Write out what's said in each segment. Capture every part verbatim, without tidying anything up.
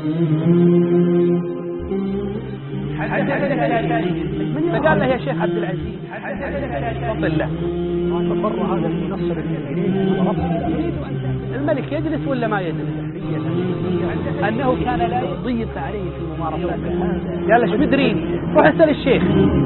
فقال له يا شيخ عبد العزيز تفضل له فمر هذا المنصر الأميري الملك يجلس ولا ما يجلس؟ أنه كان لا يضيق عليه في الممارسات. قال له شو مدرين؟ روح اسأل الشيخ.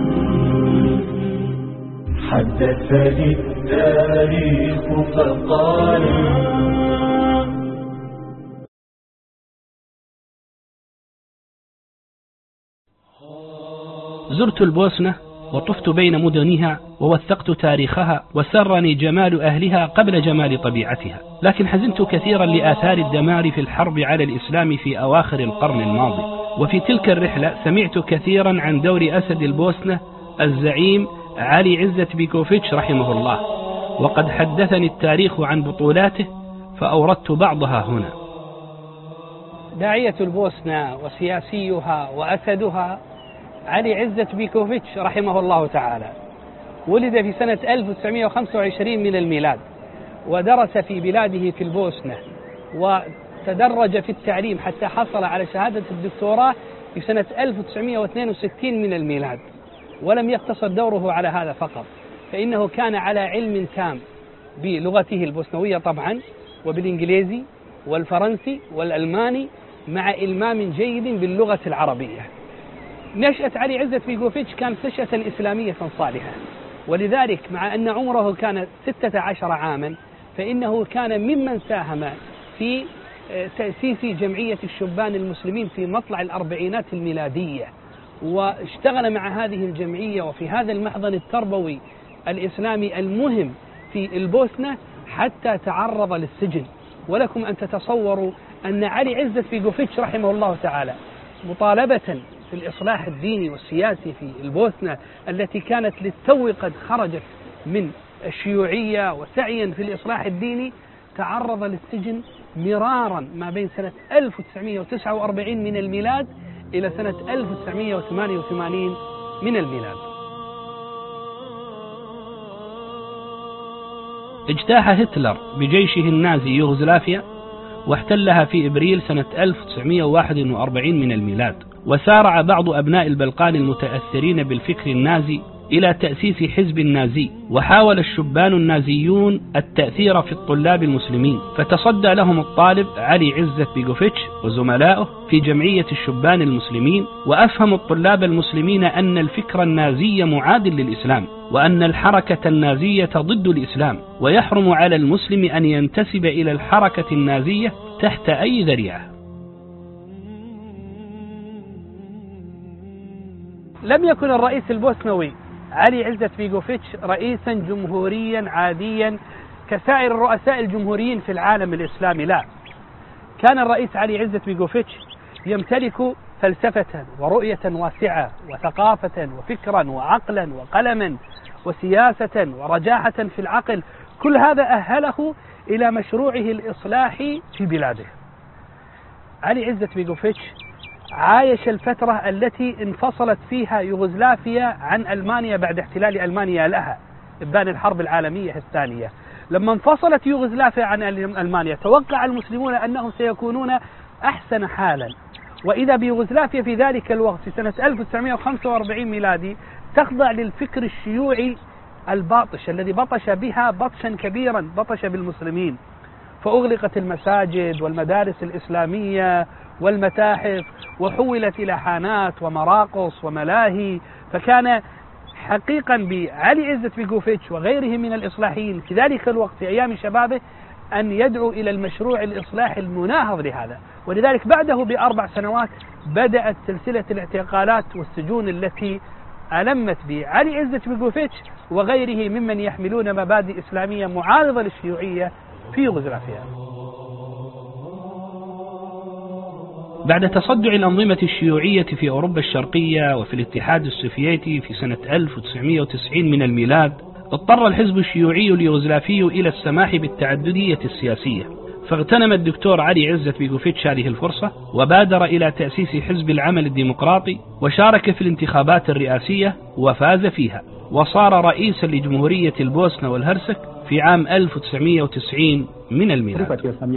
حدثني التاريخ فقال زرت البوسنة وطفت بين مدنها ووثقت تاريخها وسرني جمال أهلها قبل جمال طبيعتها، لكن حزنت كثيرا لآثار الدمار في الحرب على الإسلام في أواخر القرن الماضي. وفي تلك الرحلة سمعت كثيرا عن دور أسد البوسنة الزعيم علي عزت بيكوفيتش رحمه الله، وقد حدثني التاريخ عن بطولاته فأوردت بعضها هنا. داعية البوسنة وسياسيها وأسدها علي عزت بيكوفيتش رحمه الله تعالى، ولد في سنة ألف وتسعمائة وخمسة وعشرين من الميلاد، ودرس في بلاده في البوسنة، وتدرج في التعليم حتى حصل على شهادة الدكتوراه في سنة ألف وتسعمائة واثنين وستين من الميلاد. ولم يقتصر دوره على هذا فقط، فإنه كان على علم تام بلغته البوسنوية طبعا، وبالإنجليزي والفرنسي والألماني، مع إلمام جيد باللغة العربية. نشأة علي عزت بيكوفيتش كانت نشأة إسلامية صالحة، ولذلك مع أن عمره كان ستة عشر عاما فإنه كان ممن ساهم في تأسيس جمعية الشبان المسلمين في مطلع الأربعينات الميلادية، واشتغل مع هذه الجمعية وفي هذا المحضن التربوي الإسلامي المهم في البوسنة حتى تعرض للسجن. ولكم أن تتصوروا أن علي عزت بيكوفيتش رحمه الله تعالى مطالبة في الإصلاح الديني والسياسي في البوسنة التي كانت للتو قد خرجت من الشيوعية وسعيا في الإصلاح الديني، تعرض للسجن مرارا ما بين سنة ألف وتسعمائة وتسعة وأربعين من الميلاد إلى سنة ألف وتسعمائة وثمانية وثمانين من الميلاد. اجتاح هتلر بجيشه النازي يوغوسلافيا واحتلها في إبريل سنة ألف وتسعمائة وواحد وأربعين من الميلاد، وسارع بعض أبناء البلقان المتأثرين بالفكر النازي إلى تأسيس حزب نازي، وحاول الشبان النازيون التأثير في الطلاب المسلمين، فتصدى لهم الطالب علي عزت بيكوفيتش وزملائه في جمعية الشبان المسلمين، وأفهم الطلاب المسلمين أن الفكر النازي معاد للإسلام، وأن الحركة النازية ضد الإسلام، ويحرم على المسلم أن ينتسب إلى الحركة النازية تحت أي ذريعة. لم يكن الرئيس البوسنوي علي عزت بيكوفيتش رئيسا جمهوريا عاديا كسائر الرؤساء الجمهوريين في العالم الإسلامي، لا، كان الرئيس علي عزت بيكوفيتش يمتلك فلسفة ورؤية واسعة وثقافة وفكرا وعقلا وقلما وسياسة ورجاحة في العقل، كل هذا أهله إلى مشروعه الإصلاحي في بلاده. علي عزت بيكوفيتش عايش الفترة التي انفصلت فيها يوغوسلافيا عن ألمانيا بعد احتلال ألمانيا لها إبان الحرب العالمية الثانية. لما انفصلت يوغوسلافيا عن ألمانيا توقع المسلمون أنهم سيكونون أحسن حالا، وإذا بيوغوسلافيا في ذلك الوقت في سنة ألف وتسعمائة وخمسة وأربعين ميلادي تخضع للفكر الشيوعي الباطش الذي بطش بها بطشا كبيرا، بطش بالمسلمين، فأغلقت المساجد والمدارس الإسلامية والمتاحف وحولت إلى حانات ومراقص وملاهي. فكان حقيقا بعلي عزت بيكوفيتش وغيره من الإصلاحيين في ذلك الوقت في أيام شبابه أن يدعو إلى المشروع الإصلاحي المناهض لهذا، ولذلك بعده بأربع سنوات بدأت سلسلة الاعتقالات والسجون التي ألمت بعلي عزت بيكوفيتش وغيره ممن يحملون مبادئ إسلامية معارضة للشيوعية في يوغوسلافيا. بعد تصدع الأنظمة الشيوعية في أوروبا الشرقية وفي الاتحاد السوفيتي في سنة ألف وتسعمائة وتسعين من الميلاد، اضطر الحزب الشيوعي اليوغوسلافي إلى السماح بالتعددية السياسية، فاغتنم الدكتور علي عزت بيكوفيتش هذه الفرصة وبادر إلى تأسيس حزب العمل الديمقراطي، وشارك في الانتخابات الرئاسية وفاز فيها، وصار رئيسا لجمهورية البوسنة والهرسك في عام ألف وتسعمئة وتسعين من الميلاد.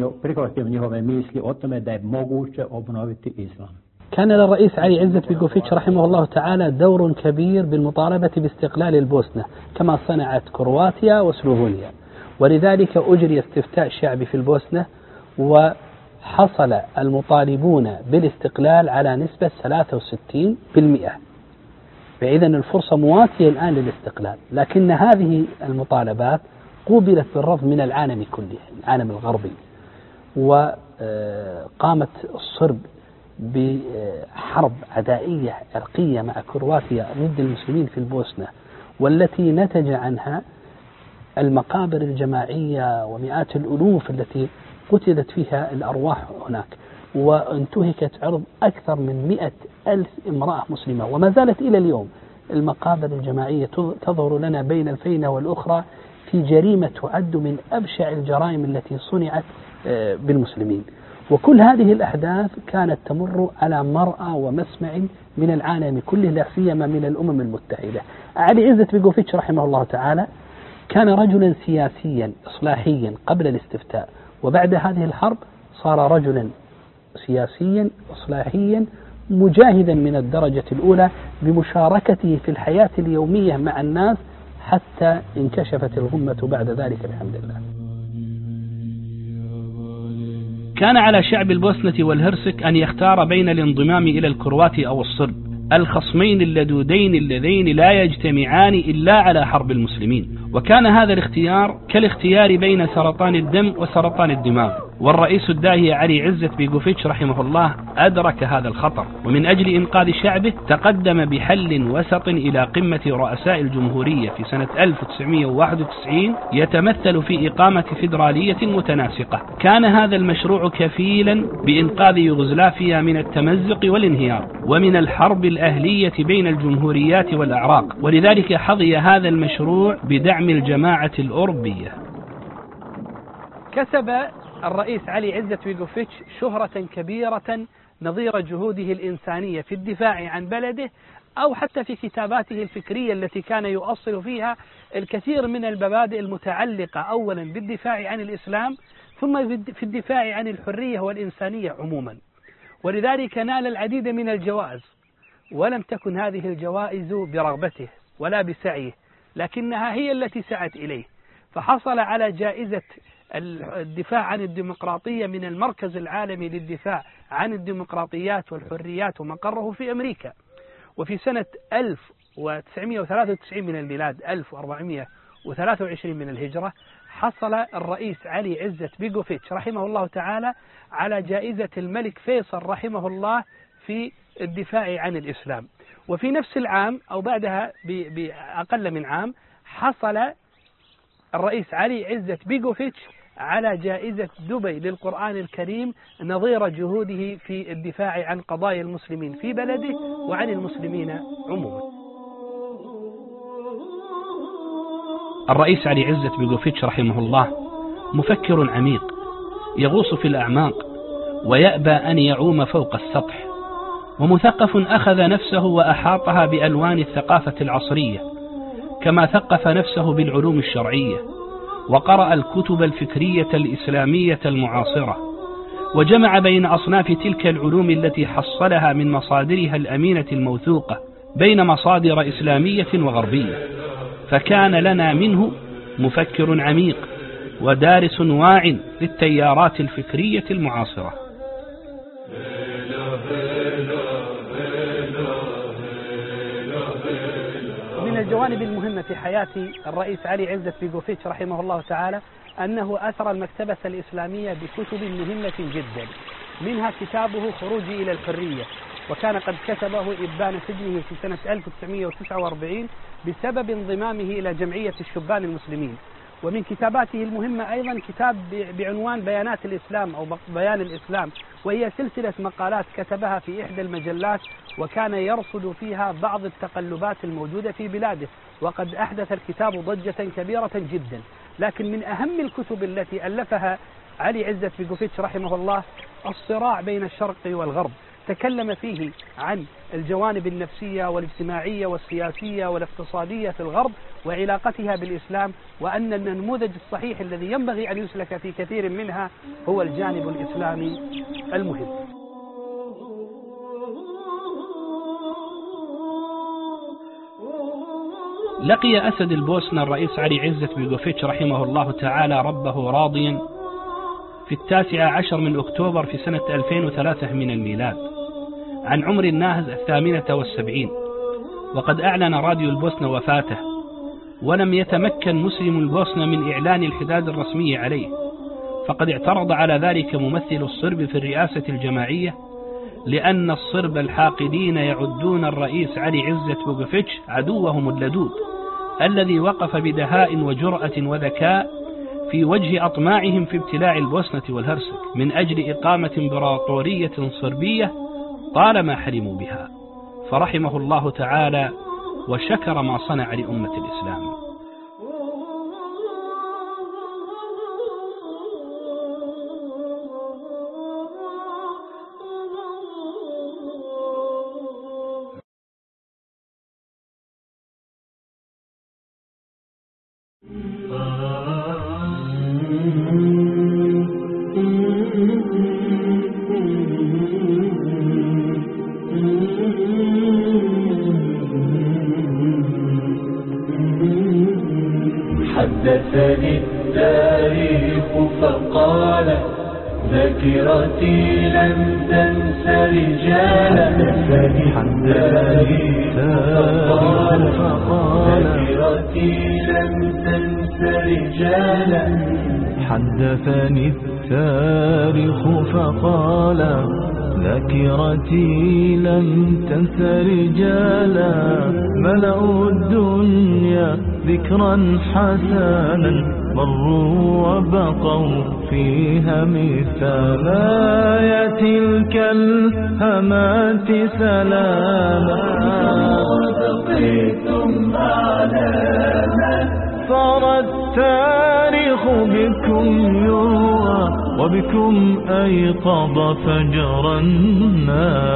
كان للرئيس علي عزت بيغوفيتش رحمه الله تعالى دور كبير بالمطالبة باستقلال البوسنة كما صنعت كرواتيا وسلوفونيا، ولذلك أجري استفتاء شعبي في البوسنة وحصل المطالبون بالاستقلال على نسبة ثلاثة وستين بالمئة، فإذن الفرصة مواتية الآن للاستقلال. لكن هذه المطالبات قوبلت بالرفض من العالم كله، العالم الغربي، وقامت الصرب بحرب عدائية عرقية مع كرواتيا ضد المسلمين في البوسنة، والتي نتج عنها المقابر الجماعية ومئات الألوف التي قتلت فيها الأرواح هناك، وانتهكت عرض أكثر من مئة ألف امرأة مسلمة، وما زالت إلى اليوم المقابر الجماعية تظهر لنا بين الفينة والأخرى في جريمة تعد من أبشع الجرائم التي صنعت بالمسلمين. وكل هذه الأحداث كانت تمر على مرأى ومسمع من العالم كله، لا سيما من الأمم المتحدة. علي عزت بيغوفيتش رحمه الله تعالى كان رجلا سياسيا إصلاحيا قبل الاستفتاء، وبعد هذه الحرب صار رجلا سياسيا إصلاحيا مجاهدا من الدرجة الأولى بمشاركته في الحياة اليومية مع الناس حتى انكشفت الغمة بعد ذلك الحمد لله. كان على شعب البوسنة والهرسك أن يختار بين الانضمام إلى الكرواتي أو الصرب، الخصمين اللدودين اللذين لا يجتمعان إلا على حرب المسلمين. وكان هذا الاختيار كالاختيار بين سرطان الدم وسرطان الدماغ، والرئيس الداهية علي عزت بيغوفيتش رحمه الله أدرك هذا الخطر، ومن أجل إنقاذ شعبه تقدم بحل وسط إلى قمة رؤساء الجمهورية في سنة ألف وتسعمئة وواحد وتسعين يتمثل في إقامة فيدرالية متناسقة. كان هذا المشروع كفيلا بإنقاذ يوغوسلافيا من التمزق والانهيار ومن الحرب الأهلية بين الجمهوريات والأعراق، ولذلك حظي هذا المشروع بدعم الجماعة الأوروبية. كسب الرئيس علي عزت بيغوفيتش شهرة كبيرة نظير جهوده الإنسانية في الدفاع عن بلده، أو حتى في كتاباته الفكرية التي كان يؤصل فيها الكثير من المبادئ المتعلقة أولا بالدفاع عن الإسلام، ثم في الدفاع عن الحرية والإنسانية عموما. ولذلك نال العديد من الجوائز، ولم تكن هذه الجوائز برغبته ولا بسعيه، لكنها هي التي سعت إليه. فحصل على جائزة الدفاع عن الديمقراطية من المركز العالمي للدفاع عن الديمقراطيات والحريات، ومقره في أمريكا. وفي سنة ألف وتسعمئة وثلاثة وتسعين من الميلاد ألف وأربعمئة وثلاثة وعشرين من الهجرة حصل الرئيس علي عزت بيغوفيتش رحمه الله تعالى على جائزة الملك فيصل رحمه الله في الدفاع عن الإسلام. وفي نفس العام أو بعدها بأقل من عام حصل الرئيس علي عزت بيغوفيتش على جائزة دبي للقرآن الكريم نظير جهوده في الدفاع عن قضايا المسلمين في بلده وعن المسلمين عموما. الرئيس علي عزت بيغوفيتش رحمه الله مفكر عميق يغوص في الأعماق ويأبى أن يعوم فوق السطح، ومثقف أخذ نفسه وأحاطها بألوان الثقافة العصرية، كما ثقف نفسه بالعلوم الشرعية، وقرأ الكتب الفكرية الإسلامية المعاصرة، وجمع بين أصناف تلك العلوم التي حصلها من مصادرها الأمينة الموثوقة بين مصادر إسلامية وغربية، فكان لنا منه مفكر عميق ودارس واع للتيارات الفكرية المعاصرة. من الجوانب المهمة في حياة الرئيس علي عزت بيغوفيتش رحمه الله تعالى أنه أثر المكتبة الإسلامية بكتب مهمة جدا، منها كتابه خروجي إلى الحرية، وكان قد كتبه إبان سجنه في سنة ألف وتسعمئة وتسعة وأربعين بسبب انضمامه إلى جمعية الشبان المسلمين. ومن كتاباته المهمة أيضا كتاب بعنوان بيانات الإسلام أو بيان الإسلام، وهي سلسلة مقالات كتبها في إحدى المجلات، وكان يرصد فيها بعض التقلبات الموجودة في بلاده، وقد أحدث الكتاب ضجة كبيرة جدا. لكن من أهم الكتب التي ألفها علي عزت بيغوفيتش رحمه الله الصراع بين الشرق والغرب، تكلم فيه عن الجوانب النفسية والاجتماعية والسياسية والاقتصادية في الغرب وعلاقتها بالإسلام، وأن النموذج الصحيح الذي ينبغي أن يسلك في كثير منها هو الجانب الإسلامي المهم. لقي أسد البوسنة الرئيس علي عزت بيغوفيتش رحمه الله تعالى ربه راضيا في التاسع عشر من أكتوبر في سنة ألفين وثلاثة من الميلاد عن عمر الناهز الثامنة والسبعين، وقد أعلن راديو البوسنة وفاته، ولم يتمكن مسلم البوسنة من إعلان الحداد الرسمي عليه، فقد اعترض على ذلك ممثل الصرب في الرئاسة الجماعية، لأن الصرب الحاقدين يعدون الرئيس علي عزت بيغوفيتش عدوهم اللدود الذي وقف بدهاء وجرأة وذكاء في وجه أطماعهم في ابتلاع البوسنة والهرسك من أجل إقامة إمبراطورية صربية طالما حلموا بها، فرحمه الله تعالى وشكر ما صنع لأمة الإسلام. حدثني التاريخ فقال ذاكرتي لم تنس رجالا. حدثني التاريخ فقال ذاكرتي لم تنس رجالا. حدثني التاريخ فقال ذاكرتي لم تنس رجالا. ملأوا الدنيا ذكرا حسنا مروا وبقوا فيها مثالا. يا تلك الهمات سلاما وبقيتم أعلاما. صار التاريخ بكم يروى وبكم أيقظ فجر الناس.